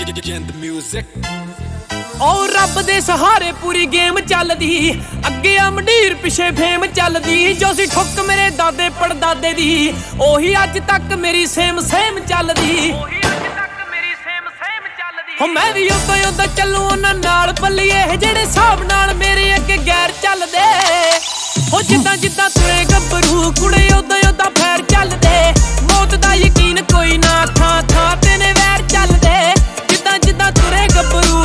और रब दे सहारे पूरी गेम चलदी, अगे आ मंडीर पिछे फेम चलदी। जो सी ठुक मेरे दादे पड़दादे दी, ओही अज तक मेरी सेम चलदी। हो मैं भी उदा उदा चलू उन्हां नाल पल्लिए, जेड़े हिसाब नाल मेरे अगे गैर चलदे। हो जिद्दां जिद्दां तुरे गब्बरू कुड़े उदा उदा फैर चलदे। मौत दा यकीन कोई ना, थां थां ते ने वैर चलदे। जिद्दां जिद्दां तुरे गब्बरू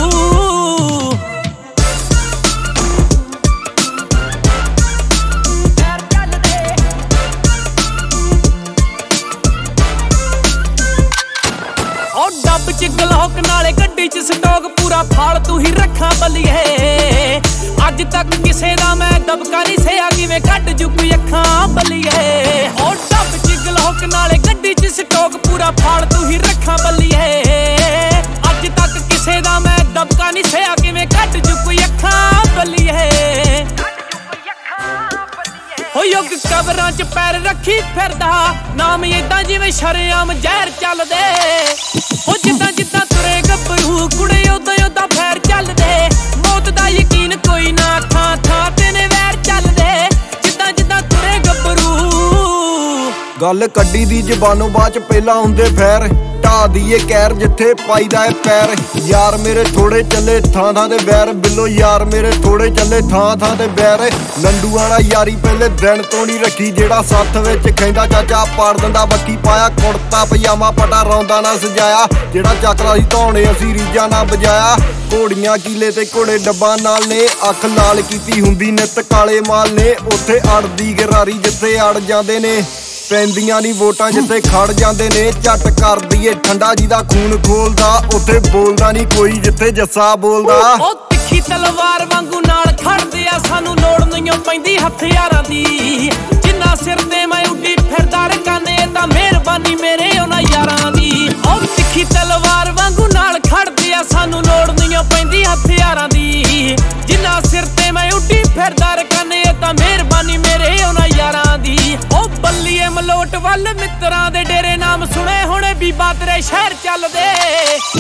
डब च गलौक नाले गड्डी च स्टॉक पूरा फालतू ही रखा बलिए। अज तक किसे दा मैं दबका नहीं सहा, किवें कट चुकी अखां बलिए। और डब च गलौक नाले गड्डी च स्टॉक पूरा फालतू ही रखा बलिए। अज तक किसे दा मैं दबका नहीं सहा, किवें कट चुकी अखां बलिए। हो युग कबरां च पैर रखी फिरदा, नाम इदां जिवें शरेआम जहर चलदे। हो जिद्दां जिद्दां तुरे गब्बरू कुड़े उदा उदा फैर चलदे। मौत दा यकीन कोई ना, थां थां ते ने वैर चलदे। जिद्दां जिद्दां तुरे गब्बरू गल कड्डी दी जबानों बाच पहला हुंदे फैर। ढा दीए कैर जिथे पाईदा है पैर। यार मेरे थोड़े चले थां थां ते बैर, बिल्लो यार मेरे थोड़े चले थां थां ते बैर। लंडू वाला यारी पहले दिन तो नहीं रखी, जेड़ा सत्थ विच खैंदा चाचा पाड़ दिंदा बक्की। पाया कुर्ता पजामा पटा रौंदा ना सजाया, जेड़ा चकरा सी धौणे असी रीजा ना बजाया। घोड़ियां कीले ते घोड़े डब्बा नाल ने, अख लाल कीती हुंदी नित काले माल ने। उत्थे अड़दी गरारी जिथे अड़ जांदे ने, पैंदियां नी वोटां जिथे खड़ जांदे ने। झट कर दईए ठंडा जिहदा खून खोलदा, उत्थे बोलदा नी कोई जिथे जस्सा बोलदा। ओ तिखी तलवार वांगू नाल खड़दे आ, सानू लोड़ नहीं पैंदी हथियारां दी। जिन्ना सिर ते मैं उड्डी फिरदा रकाने, तां मेहरबानी मेरे उन्हां यारां दी। ओ तिखी तलवार वांगू नाल खड़दे आ, सानू लोड़ नहीं पैंदी हथियारां दी। जिन्ना सिर ते मैं उड्डी फिरदा रकाने, तां मेहरबानी मेरे उन्हां यारां दी। ओ बल्लीए मलोट वल मित्रां दे डेरे, नाम सुने हुणे बीबा तेरे शहर चलदे।